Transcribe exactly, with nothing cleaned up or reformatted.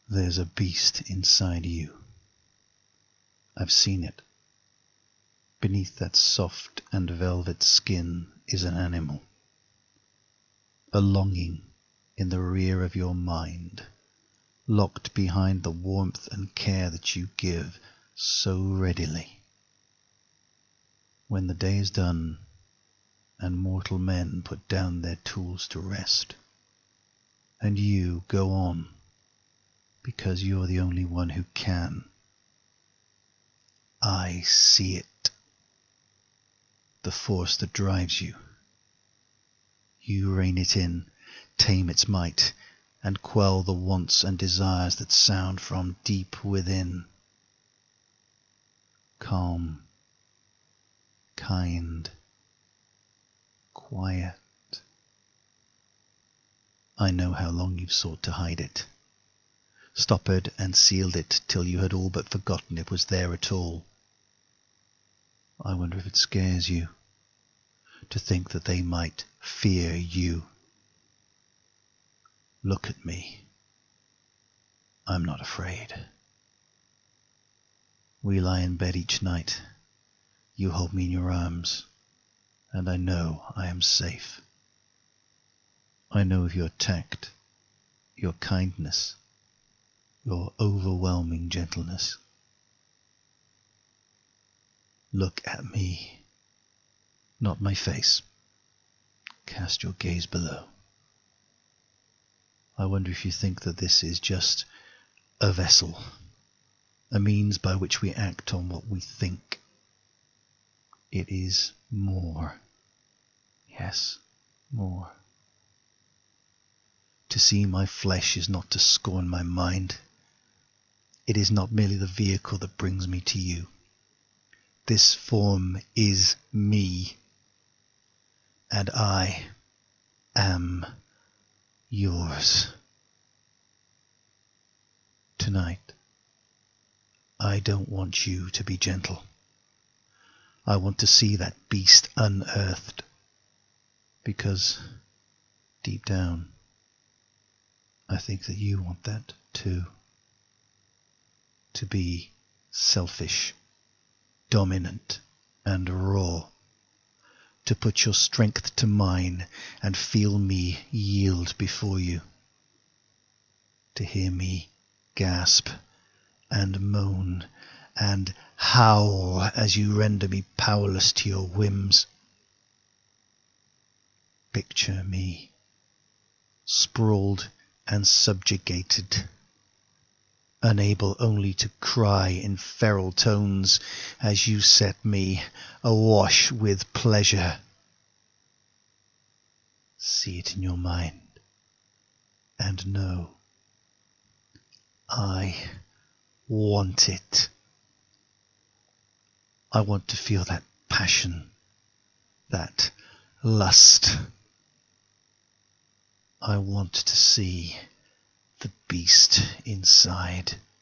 There's a beast inside you. I've seen it. Beneath that soft and velvet skin is an animal. A longing in the rear of your mind, locked behind the warmth and care that you give so readily. When the day is done, and mortal men put down their tools to rest, and you go on, because you're the only one who can, I see it. The force that drives you. You rein it in, tame its might, and quell the wants and desires that sound from deep within. Calm, kind, quiet. I know how long you've sought to hide it, stoppered and sealed it till you had all but forgotten it was there at all. I wonder if it scares you to think that they might fear you. Look at me. I'm not afraid. We lie in bed each night. You hold me in your arms, and I know I am safe. I know of your tact, your kindness, your overwhelming gentleness. Look at me, not my face. Cast your gaze below. I wonder if you think that this is just a vessel, a means by which we act on what we think. It is more. Yes, more. To see my flesh is not to scorn my mind. It is not merely the vehicle that brings me to you. This form is me, and I am yours. Tonight, I don't want you to be gentle. I want to see that beast unearthed, because deep down, I think that you want that too. To be selfish, dominant, and raw. To put your strength to mine and feel me yield before you. To hear me gasp and moan and howl as you render me powerless to your whims. Picture me sprawled and subjugated, unable only to cry in feral tones as you set me awash with pleasure. See it in your mind, and know I want it. I want to feel that passion, that lust. I want to see the beast inside.